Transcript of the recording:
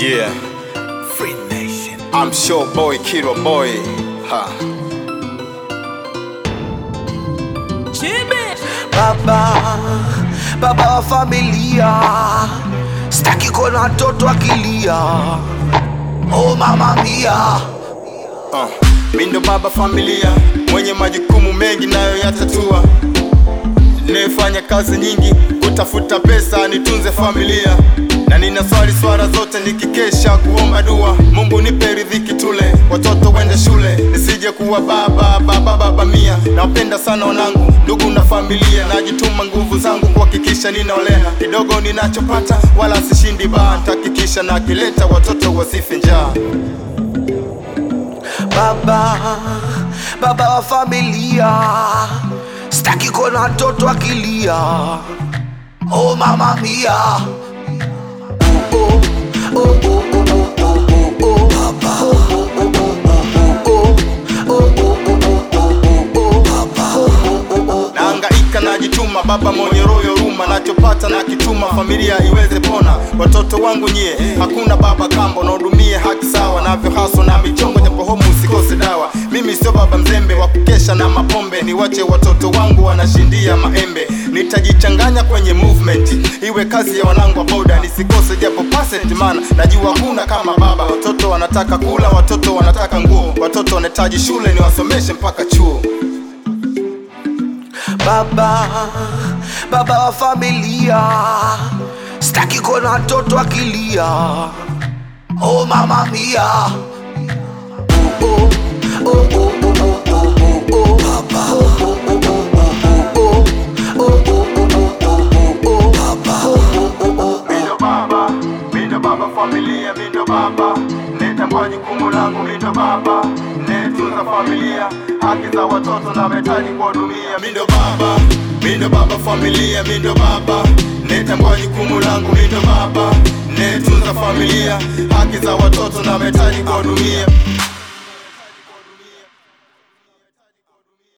Yeah, Free Nation. I'm sure boy, Kiro boy. Ha. Baba wa familia, staki kona toto akilia. Oh mama mia. Mindo baba familia, mwenye majukumu mengi nayo yatatua. Nifanya kazi nyingi, kutafuta pesa nitunze familia. Na nina swala zote nikikesha kuomba dua. Mungu nipe riziki tule, watoto wende shule, nisije kuwa baba mia. Nawapenda sana wanangu, ndugu na familia. Najituma nguvu zangu kuhakikisha ninaolea. Kidogo ninachopata wala sishindi baa. Nitahakikisha na kileta watoto wasife njaa. Baba wa familia, staki kona toto akilia. Oh mama mia. Naangaika najituma, baba mwenye roho ya huruma. Nachopata na kituma, familia iweze pona. Watoto wangu nyie, hakuna baba kambo. Naudumie haki sawa, navyo haso na michongo. Japo homu usikose dawa. Mimi sio baba mzembe wa kukesha na mapombe. Niwache watoto wangu wanashindia maembe. Nitajichanganya kwenye movement, iwe kazi ya wanangu wa boda. Nisikose japo percent, mana najua kuna kama baba. Watoto wanataka kula, watoto wanataka nguo. Watoto wanahitaji shule, niwasomeshe mpaka chuo. Baba wa familia, staki kona toto akilia. Oh mama mia. Mindo baba familia, mindo baba. Netambua jukumu langu, mindo baba. Netunza familia, haki za watoto na mahitaji kuhudumia. Mindo baba familia, mindo baba. Netambua jukumu langu, mindo baba. Netunza familia, haki za watoto na mahitaji kuhudumia.